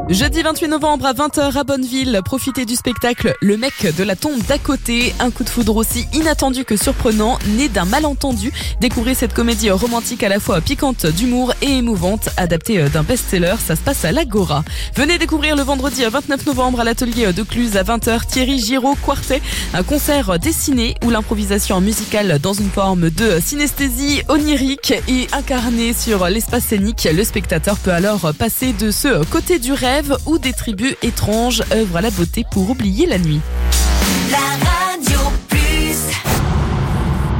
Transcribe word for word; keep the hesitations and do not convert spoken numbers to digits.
Jeudi vingt-huit novembre à vingt heures à Bonneville, profitez du spectacle Le mec de la tombe d'à côté. Un coup de foudre aussi inattendu que surprenant, né d'un malentendu. Découvrez cette comédie romantique à la fois piquante d'humour et émouvante, adaptée d'un best-seller. Ça se passe à l'Agora. Venez découvrir le vendredi vingt-neuf novembre à l'atelier de Cluse à vingt heures Thierry Giraud Quartet. Un concert dessiné où l'improvisation musicale dans une forme de synesthésie onirique est incarnée sur l'espace scénique. Le spectateur peut alors passer de ce côté du rêve où des tribus étranges œuvrent à la beauté pour oublier la nuit. La